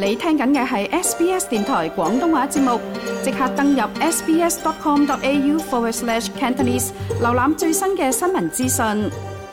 你聽緊嘅係 SBS 電台廣東話節目，即刻登入 sbs.com.au/Cantonese 瀏覽最新嘅新聞資訊。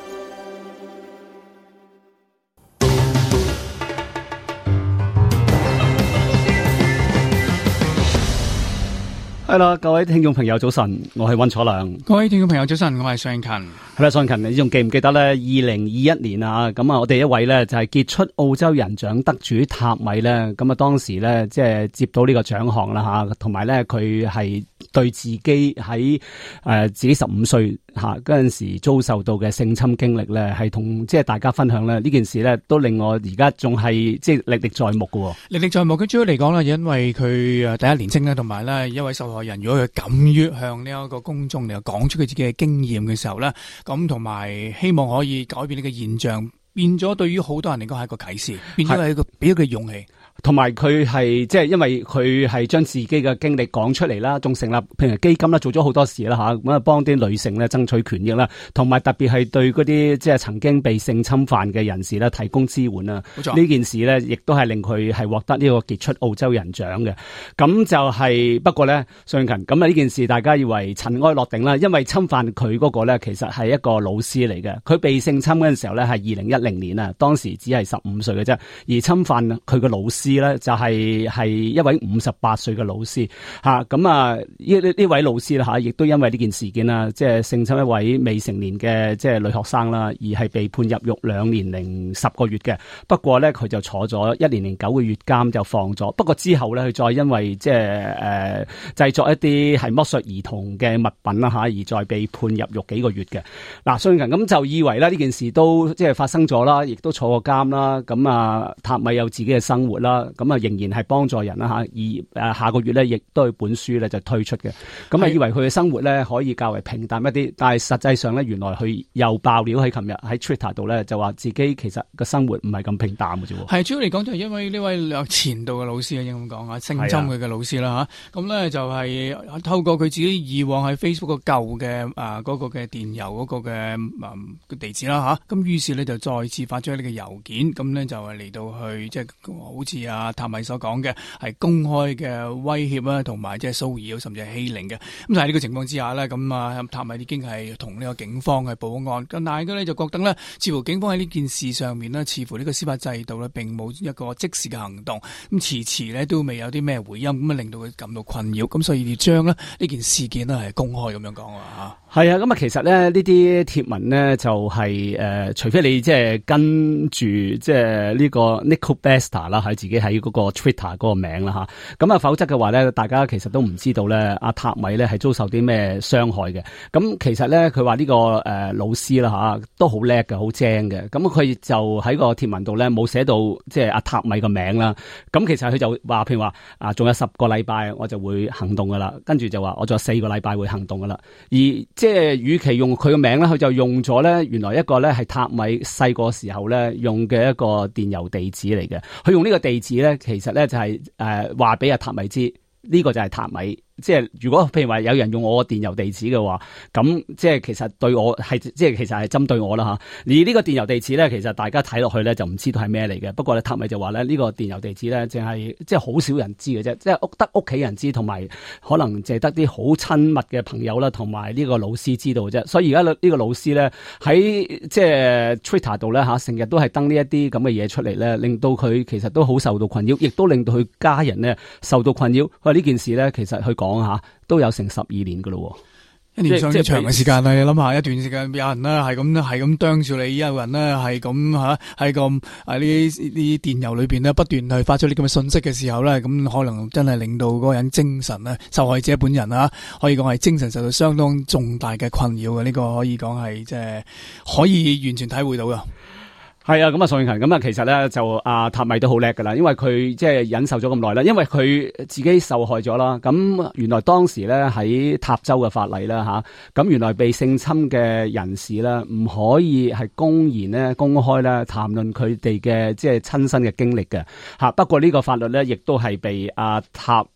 係啦，各位聽眾朋友早晨，我係溫楚良。 各位聽眾朋友早晨，我係尚勤。 係啦，尚勤，你仲記唔記得咧？2021年啊，咁啊，我哋一位咧就係傑出澳洲人獎得主塔米咧，咁啊當時咧即係接到呢個獎項啦吓，同埋咧佢係對自己喺自己15歲吓嗰陣時遭受到嘅性侵經歷咧，係同即係大家分享咧呢件事咧，都令我而家仲係即係歷歷在目嘅。 歷歷在目，佢主要嚟講咧，因為佢第一年青咧，同埋咧一位受害人，如果佢敢於向呢一個公眾嚟講出佢自己嘅經驗嘅時候咧，咁同埋希望可以改變呢個現象，變咗對於好多人嚟講係一個啟示，變咗係一個俾佢勇氣。 同埋佢係即係因為佢係將自己嘅經歷講出嚟啦，仲成立譬如基金啦，做咗好多事啦吓，咁啊幫啲女性咧爭取權益啦，同埋特別係對嗰啲即係曾經被性侵犯嘅人士咧提供支援啦。冇錯，呢件事咧亦都係令佢係獲得呢個傑出澳洲人獎嘅。咁就係不過咧，尚勤咁啊呢件事大家以為塵埃落定啦，因為侵犯佢嗰個咧其實係一個老師嚟嘅，佢被性侵嗰陣時候咧係2010年啊，當時只係15歲嘅啫，而侵犯佢嘅老師咧就係一位58歲嘅老師吓，咁啊呢位老師啦吓，亦都因為呢件事件啦，即係性侵一位未成年嘅即係女學生啦，而係被判入獄2年零10個月嘅。不過咧佢就坐咗1年零9個月監就放咗。不過之後咧佢再因為即係製作一啲係剝削兒童嘅物品啦吓，而再被判入獄幾個月嘅。嗱，相近咁就以為咧呢件事都即係發生咗啦，亦都坐過監啦。咁啊塔米有自己嘅生活啦。咁啊，仍然係幫助人啦吓，而下個月咧，亦都有本書咧就推出嘅。咁啊，以為佢嘅生活咧可以較為平淡一啲，但係實際上咧，原來佢又爆料喺琴日喺 Twitter 度咧，就話自己其實個生活唔係咁平淡嘅啫。係主要嚟講就係因為呢位前度嘅老師啊，應該咁講啊，性侵佢嘅老師啦吓。咁咧就係透過佢自己以往喺 Facebook 個舊嘅嗰個嘅電郵嗰個嘅地址啦吓。咁於是咧就再次發出呢個郵件，咁咧就係嚟到去即係好似塔米所講嘅係公開嘅威脅啦，同埋即係騷擾甚至係欺凌嘅。咁但係呢個情況之下呢，咁塔米已經係同呢個警方去報案。咁但係佢咧就覺得呢，似乎警方喺呢件事上面呢，似乎呢個司法制度呢並冇一個即時嘅行動，咁遲遲呢都未有啲咩回音，咁啊令到佢感到困擾。咁所以要將呢件事件呢係公開咁樣講啊。 係啊，咁啊其實咧呢啲貼文呢就係除非你即係跟住即係呢個 Nicole Bester 啦，喺自己喺嗰個 Twitter 嗰個名啦吓，咁啊否則嘅話咧，大家其實都唔知道咧阿塔米咧係遭受啲咩傷害嘅。咁其實咧佢話呢個老師啦吓都好叻嘅，好精嘅。咁佢就喺個貼文度咧冇寫到即係阿塔米個名啦。咁其實佢就話譬如話仲有10個禮拜我就會行動噶啦，跟住就話我仲有4個禮拜會行動噶啦。而即係與其用佢個名咧，佢就用咗咧原來一個咧係塔米細個時候咧用嘅一個電郵地址嚟嘅。佢用呢個地址咧，其實咧就係話俾阿塔米知，呢個就係塔米。即係如果譬如話有人用我個電郵地址嘅話，咁即係其實對我係即係其實係針對我啦吓。而呢個電郵地址咧，其實大家睇落去咧就唔知道係咩嚟嘅。不過咧塔米就話咧呢個電郵地址咧淨係即係好少人知嘅啫，即係得屋企人知，同埋可能淨係得啲好親密嘅朋友啦，同埋呢個老師知道嘅啫。所以而家呢個老師咧喺即係 Twitter 度咧吓，成日都係登呢一啲咁嘅嘢出嚟咧，令到佢其實都好受到困擾，亦都令到佢家人咧受到困擾。佢話呢件事咧其實佢講下都有成12年噶咯， 一年上長嘅時間啦。你諗下，一段時間有人咧係咁啄住你，有人咧係咁喺個呢啲電郵裏邊咧不斷去發出呢咁嘅信息嘅時候咧，咁可能真係令到嗰個人精神咧，受害者本人可以講係精神受到相當重大嘅困擾嘅。呢個可以講係即係可以完全體會到噶。 係啊，咁啊，宋永勤咁啊，其實咧就塔米都好叻噶啦，因為佢即係忍受咗咁耐啦，因為佢自己受害咗啦。咁原來當時咧喺塔州嘅法例啦吓，咁原來被性侵嘅人士咧唔可以係公然咧公開咧談論佢哋嘅即係親身嘅經歷嘅吓。不過呢個法律咧亦都係被塔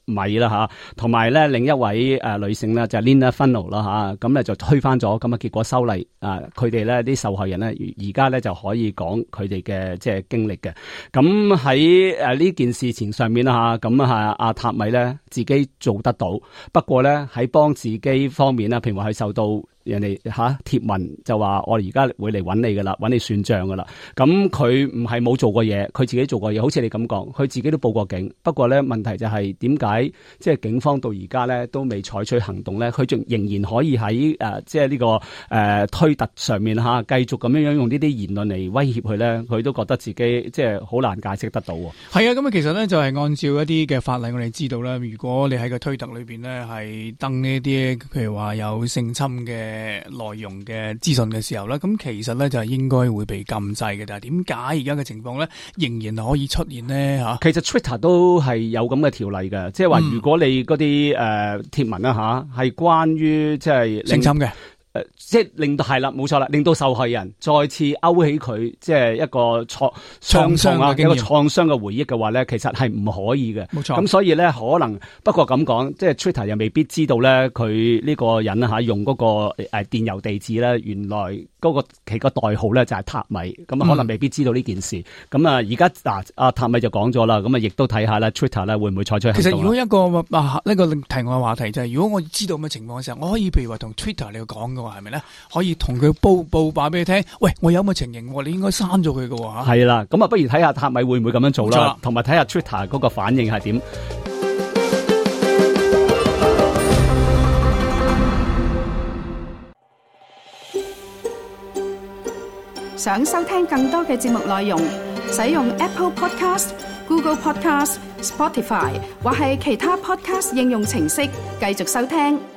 米啦嚇，同埋咧另一位女性咧就係 Lina Funnell 啦嚇，咁咧就推翻咗，咁啊結果修例佢哋咧啲受害人咧而家咧就可以講佢哋嘅即係經歷嘅。咁喺呢件事情上面啦嚇，咁阿塔米咧自己做得到，不過咧喺幫自己方面啦，譬如話佢受到人哋貼文就話我而家會嚟揾你噶啦，揾你算賬噶啦。咁佢唔係冇做過嘢，佢自己做過嘢，好似你咁講，佢自己都報過警。不過咧問題就係點解即係警方到而家咧都未採取行動咧？佢仲仍然可以喺即係呢個推特上面繼續咁樣用呢啲言論嚟威脅佢咧？佢都覺得自己即係好難解釋得到。 係啊，咁啊其實咧就係按照一啲嘅法例，我哋知道咧，如果你喺個推特裏邊咧係登呢啲譬如話有性侵嘅內容嘅資訊嘅時候咧，咁其實咧就係應該會被禁制嘅。但係點解而家嘅情況咧仍然可以出現呢？吓？其實 Twitter 都係有咁嘅條例嘅，即係話如果你嗰啲貼文啦係關於即係性侵嘅。 即係令到係啦，冇錯啦，令到受害人再次勾起佢即係一個創傷嘅一個創傷嘅回憶嘅話咧，其實係唔可以嘅。 冇錯。咁所以咧，可能不過咁講，即係 Twitter 又未必知道咧，佢呢個人用嗰個電郵地址咧，原來嗰個其個代號咧就係塔米，咁可能未必知道呢件事。咁而家阿塔米就講咗啦，咁亦都睇下咧 Twitter 咧會唔會採取行動。 其實如果一個呢個題外話題就係，如果我知道咁嘅情況嘅時候，我可以譬如話同 Twitter 你講嘅。係咪咧？可以同佢報話俾你聽，喂，我有咁嘅情形，你應該刪咗佢嘅喎。 係啦，咁不如睇下塔米會唔會咁樣做啦，同埋睇下 Twitter 嗰個反應係點。 想收聽更多嘅節目內容，使用 Apple Podcast、Google Podcast、Spotify 或係其他 Podcast 應用程式繼續收聽。